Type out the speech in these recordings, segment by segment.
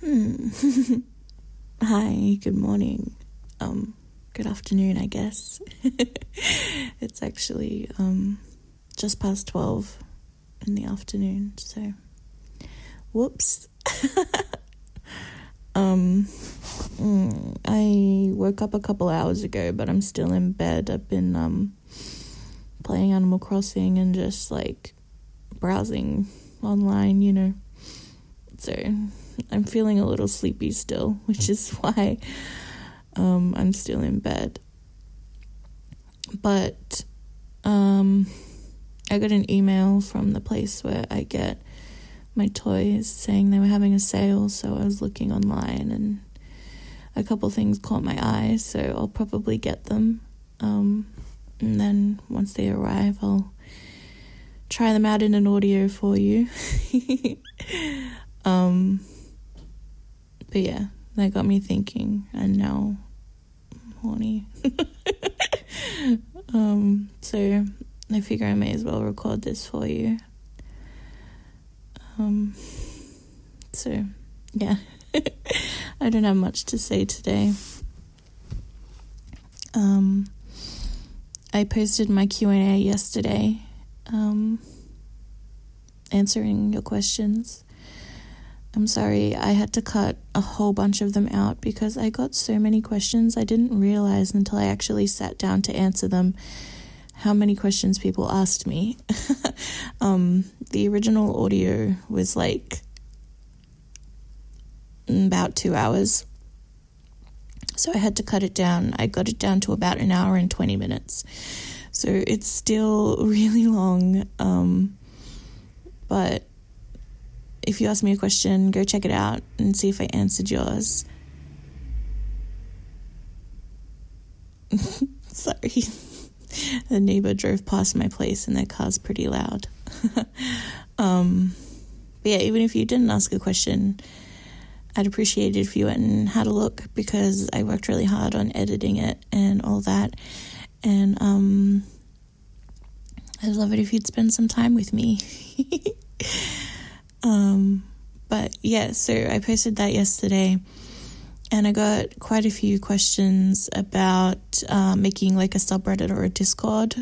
Hi, good morning. Good afternoon, I guess. It's actually just past 12 in the afternoon, so whoops. I woke up a couple hours ago, but I'm still in bed. I've been playing Animal Crossing and just like browsing online, so I'm feeling a little sleepy still, which is why I'm still in bed. But I got an email from the place where I get my toys saying they were having a sale, so I was looking online and a couple things caught my eye, so I'll probably get them. And then once they arrive, I'll try them out in an audio for you. But yeah, that got me thinking, and now I'm horny. So I figure I may as well record this for you. So yeah, I don't have much to say today. I posted my Q&A yesterday, answering your questions. I'm sorry, I had to cut a whole bunch of them out because I got so many questions. I didn't realize until I actually sat down to answer them how many questions people asked me. The original audio was like about 2 hours. So I had to cut it down. I got it down to about an hour and 20 minutes. So it's still really long. But if you ask me a question, go check it out and see if I answered yours. Sorry. The neighbor drove past my place and their car's pretty loud. But yeah, even if you didn't ask a question, I'd appreciate it if you went and had a look, because I worked really hard on editing it and all that. And I'd love it if you'd spend some time with me. But yeah, so I posted that yesterday, and I got quite a few questions about making like a subreddit or a Discord.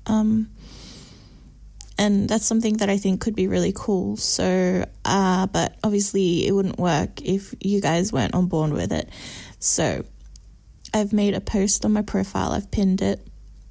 And that's something that I think could be really cool. So, but obviously it wouldn't work if you guys weren't on board with it. So I've made a post on my profile. I've pinned it.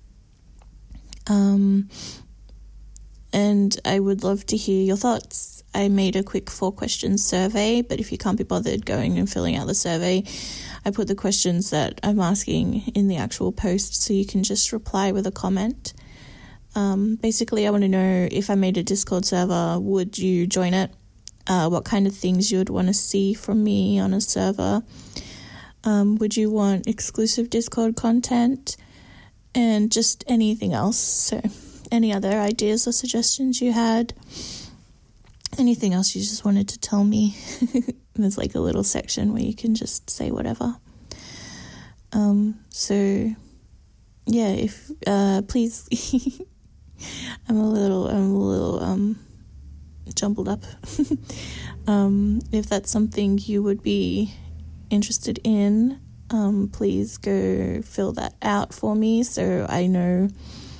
And I would love to hear your thoughts. I made a quick 4-question survey, but if you can't be bothered going and filling out the survey, I put the questions that I'm asking in the actual post, so you can just reply with a comment. Basically, I want to know, if I made a Discord server, would you join it? What kind of things you would want to see from me on a server? Would you want exclusive Discord content? And just anything else. So any other ideas or suggestions you had? Anything else you just wanted to tell me? There's like a little section where you can just say whatever. So yeah, if please, I'm a little jumbled up. If that's something you would be interested in, please go fill that out for me so I know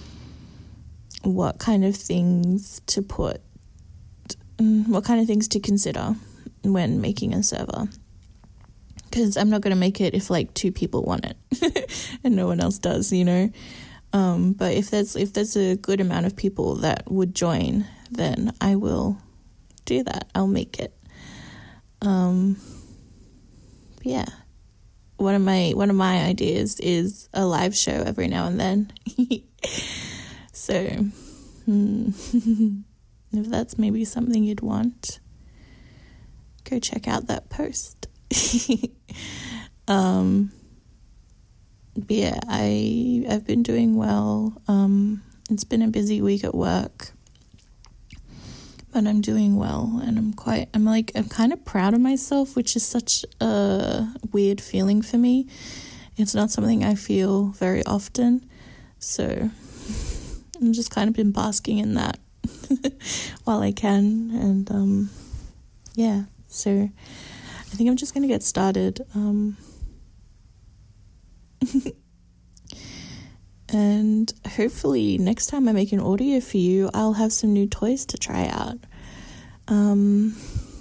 what kind of things to put, what kind of things to consider when making a server. Because I'm not going to make it if like 2 people want it and no one else does, But if there's a good amount of people that would join, then I will do that. I'll make it. Yeah. One of my ideas is a live show every now and then. So, if that's maybe something you'd want, go check out that post. But yeah, I've been doing well. It's been a busy week at work, but I'm doing well, and I'm kind of proud of myself, which is such a weird feeling for me. It's not something I feel very often, so I'm just kind of been basking in that while I can, and yeah, so I think I'm just going to get started. And hopefully next time I make an audio for you, I'll have some new toys to try out. I'm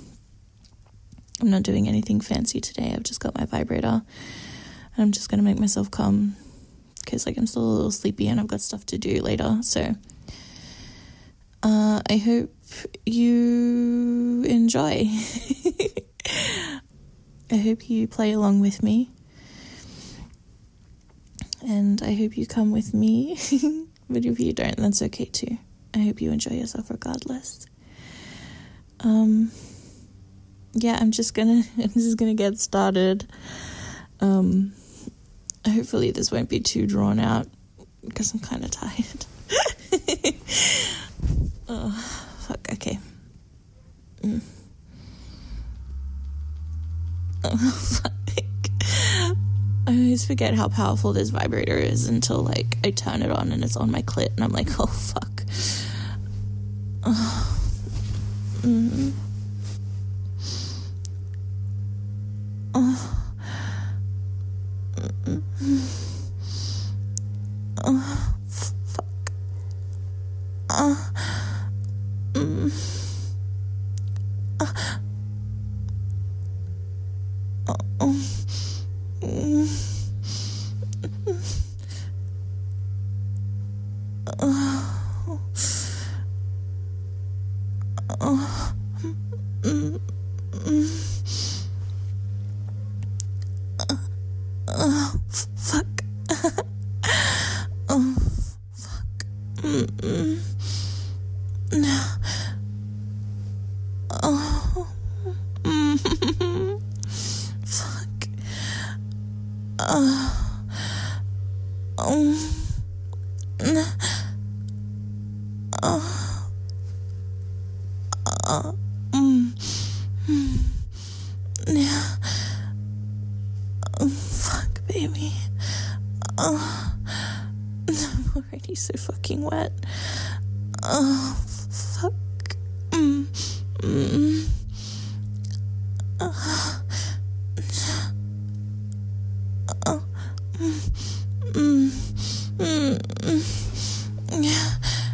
not doing anything fancy today. I've just got my vibrator, and I'm just going to make myself come because I'm still a little sleepy and I've got stuff to do later. So I hope you enjoy. I hope you play along with me. And I hope you come with me. But if you don't, that's okay too. I hope you enjoy yourself regardless. Yeah, I'm just gonna get started. Hopefully this won't be too drawn out because I'm kind of tired. Oh, fuck, okay. Oh, fuck. I always forget how powerful this vibrator is until, I turn it on and it's on my clit, and I'm like, oh, fuck. Oh. Mm-hmm. Oh. Mm-hmm. Oh, fuck. Oh. Mm. Oh. Oh. Mm. Oh. Oh. Mm. Mm. Oh, fuck. Oh, fuck. Mm-mm. No. Oh. Mm. Fuck. Oh. Oh. Yeah. Oh, fuck, baby. Oh. I'm already so fucking wet. Oh, fuck. Oh. Yeah.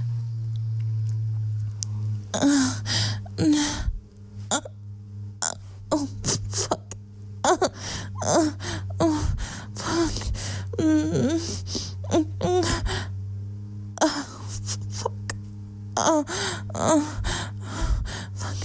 Oh, fuck. Oh, fuck. Fuck. Fuck.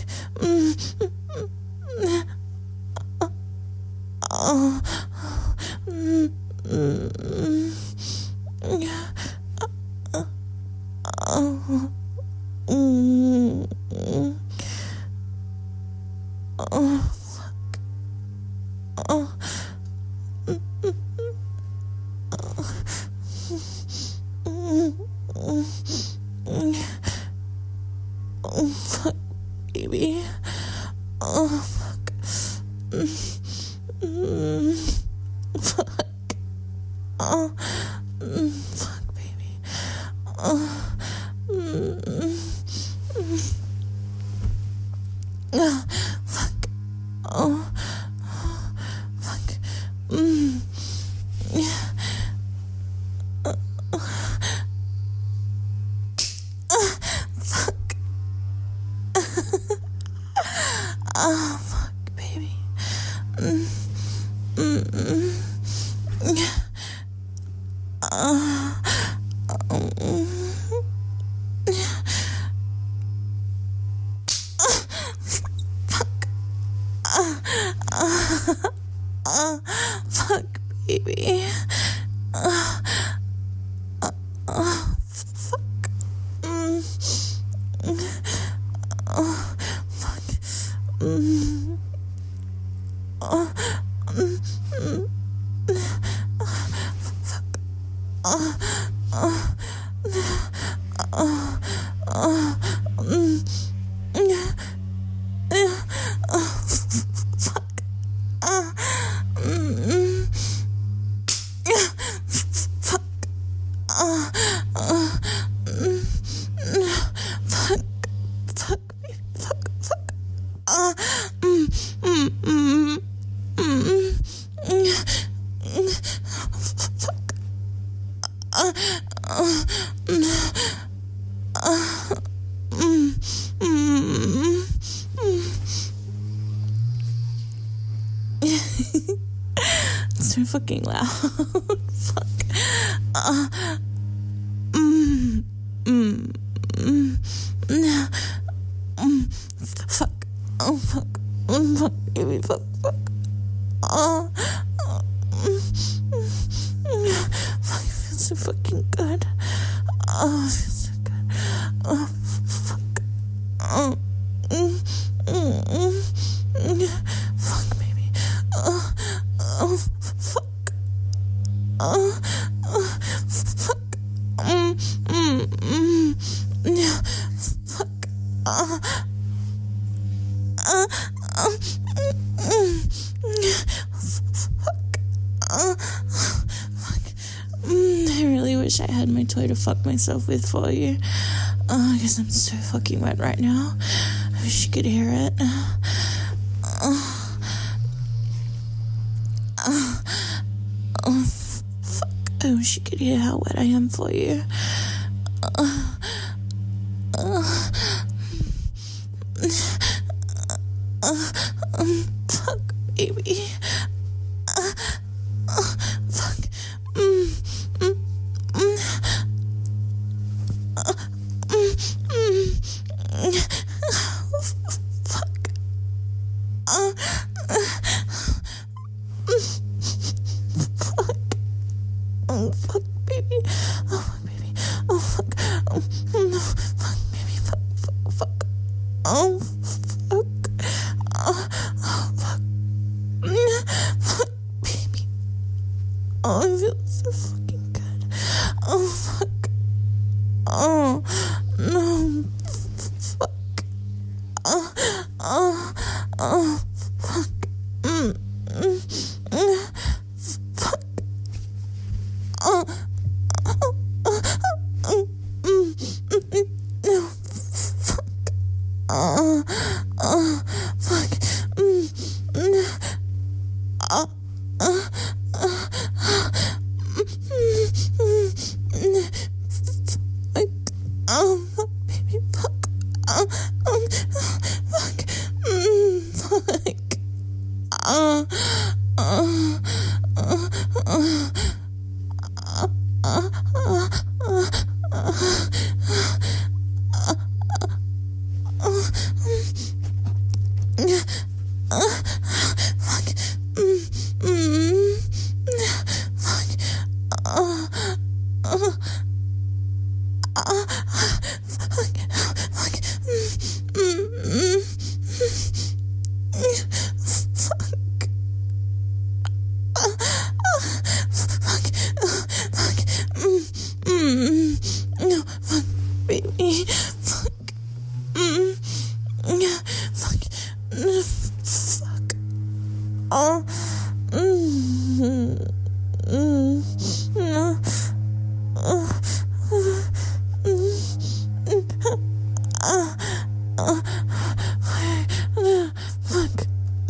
Oh, fuck, baby. Oh, fuck. Fuck. Oh, fuck, baby. Oh, fuck. Oh, fuck. Yeah. Fuck. Oh, fuck, baby. Fuck, baby. Fuck. It's so fucking loud. Fuck. Fuck. Oh, fuck. Fuck, baby. Fuck. Fuck, it feels so fucking good. Oh, it feels so good. Oh, fuck. Fuck, baby. Fuck. Fuck. I really wish I had my toy to fuck myself with for you. I guess I'm so fucking wet right now. I wish you could hear it. Fuck. I wish you could hear how wet I am for you. Fuck, baby. Fuck. Oh, fuck, baby. Oh, fuck, baby. Oh, fuck. Oh, no. Fuck, baby. Fuck. Oh, fuck. Oh, fuck. Fuck, baby. Oh, I feel so fucking good. Oh, fuck. Oh, no. Fuck. Oh, fuck. Fuck. No, fuck. Fuck, baby, fuck. Fuck. No, fuck, baby, fuck, fuck, fuck, oh, no, fuck,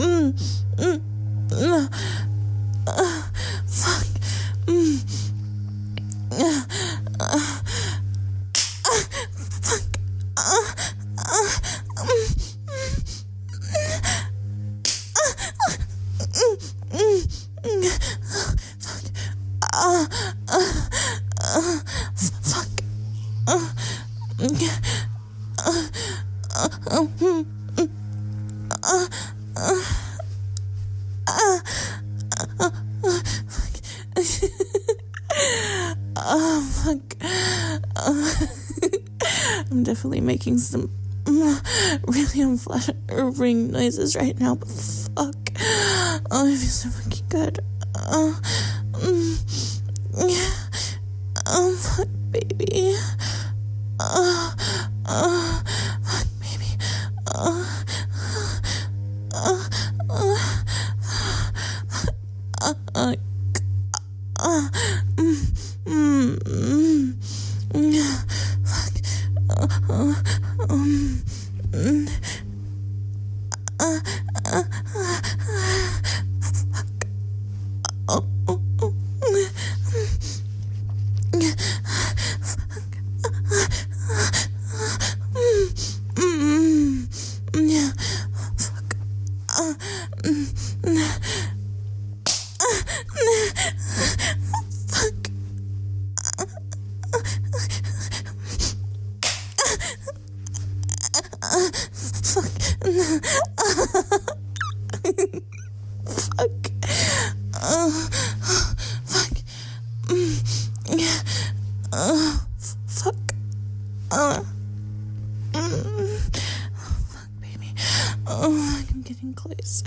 I'm definitely making some really unflattering noises right now, but fuck. Oh, I feel so fucking good. Fuck, baby. Fuck, baby.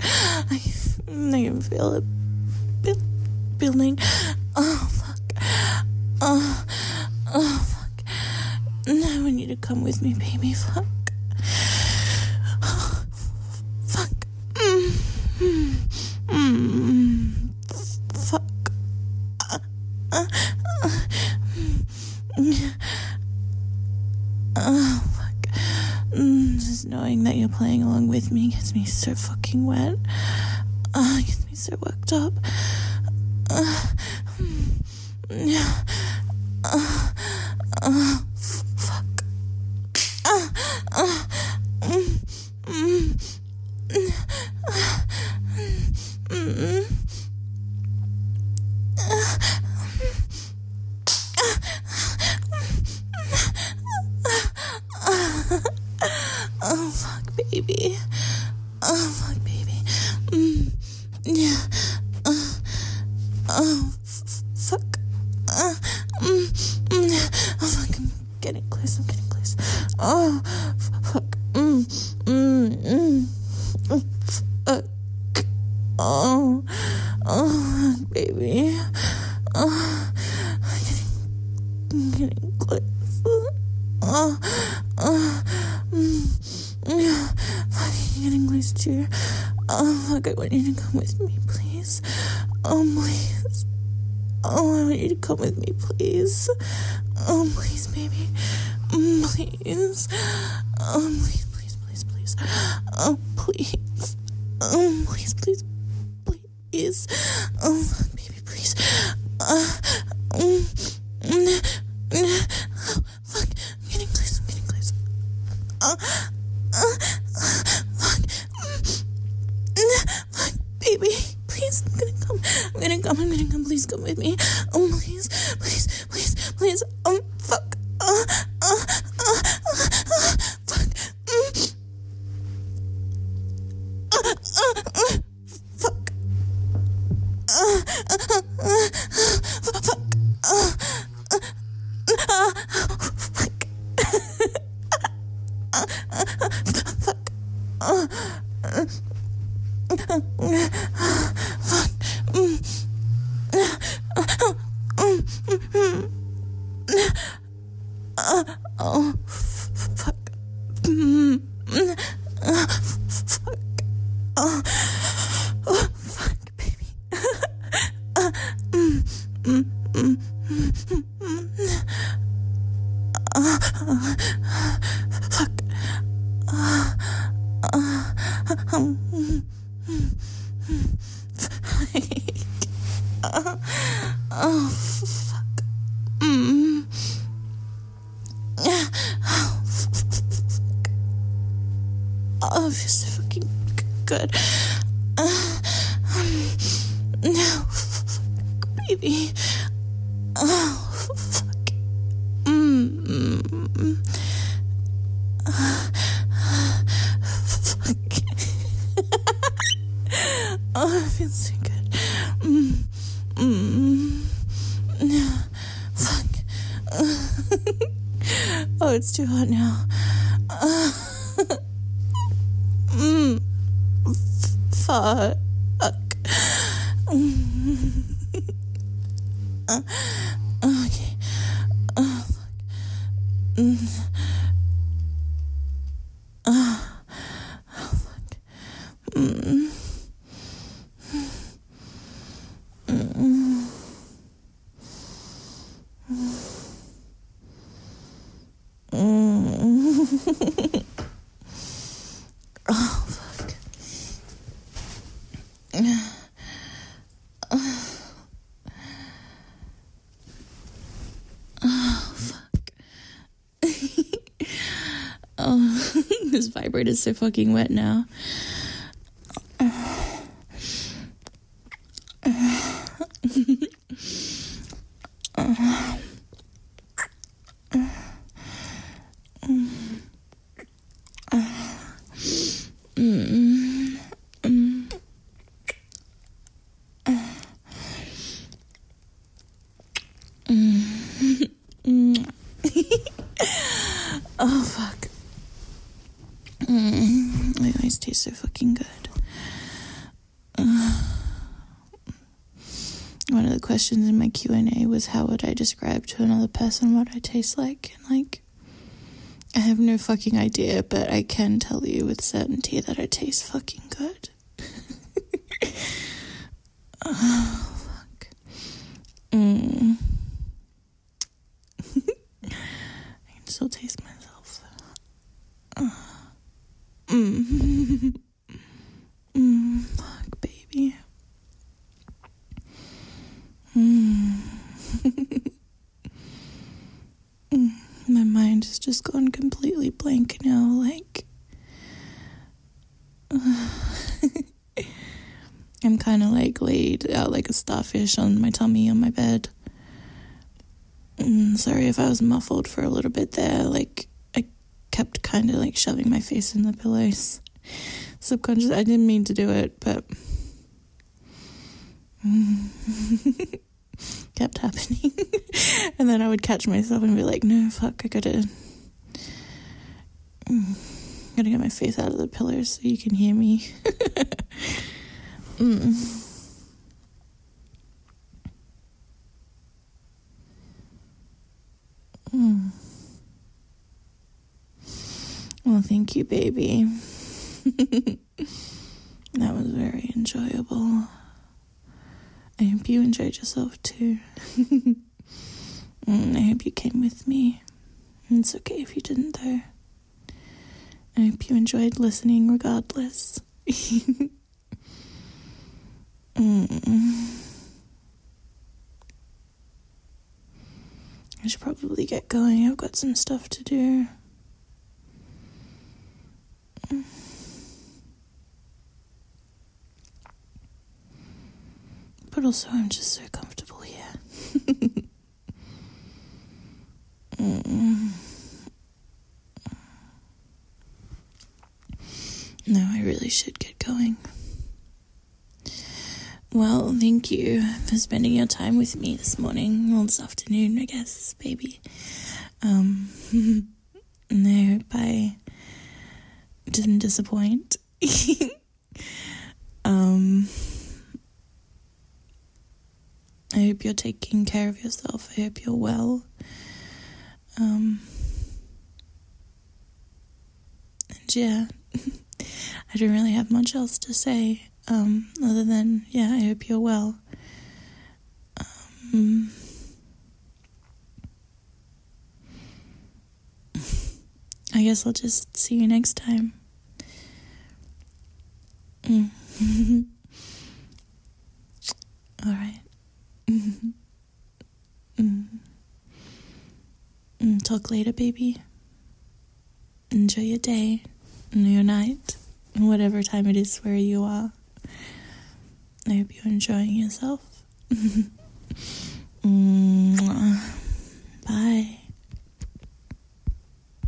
I can feel it building. Oh, fuck. Oh, fuck. I want you to come with me, baby. Fuck. Oh, fuck. Fuck. Oh, fuck. Just knowing that you're playing along with me gets me so fucking wet. It gets me so worked up. Fuck. Oh, fuck, baby. Oh, fuck, baby. Yeah. Fuck. Oh, fuck, I'm getting close. Oh, fuck. Fuck. Oh, baby. I'm getting close. Fucking getting close too. Oh, fuck, I want you to come with me, please. Oh, please. Oh, I want you to come with me, please. Oh, please, baby. Please. Oh, please. Oh, please. Oh, please. Oh, baby, please. Fuck, I'm getting close. Fuck, baby, please, I'm gonna come. Please come with me. Oh, please. Fuck. Fuck. Oh, fuck. Oh, fuck, baby. Fuck. Oh, fuck. Oh, it feels so fucking good. No, fuck, baby. Oh, fuck. Fuck. Oh, it feels so good. Fuck. Oh, it's too hot now. Fuck. Okay. Oh, fuck. Oh, fuck. Oh, fuck. Oh, fuck. Oh, this vibrator's so fucking wet now. Oh, fuck. It always tastes so fucking good. One of the questions in my Q&A was, how would I describe to another person what I taste like? And, like, I have no fucking idea, but I can tell you with certainty that I taste fucking good. Oh, fuck. I can still taste myself. Fuck, baby. My mind has just gone completely blank now, like... I'm kind of, like, laid out like a starfish on my tummy on my bed. Sorry if I was muffled for a little bit there, like, I kept kind of, like, shoving my face in the pillows. Subconscious, I didn't mean to do it, but... kept happening. And then I would catch myself and be like, no, fuck, I gotta get my face out of the pillows so you can hear me. Well, thank you, baby. That was very enjoyable. I hope you enjoyed yourself too. I hope you came with me. It's okay if you didn't, though. I hope you enjoyed listening regardless. I should probably get going. I've got some stuff to do. But also, I'm just so comfortable here. No, I really should get going. Well, thank you for spending your time with me this morning, or this afternoon, I guess, baby. And I hope I didn't disappoint. I hope you're taking care of yourself. I hope you're well. And yeah, I don't really have much else to say, other than, yeah, I hope you're well. I guess I'll just see you next time. All right. Talk later, baby. Enjoy your day and your night and whatever time it is where you are. I hope you're enjoying yourself.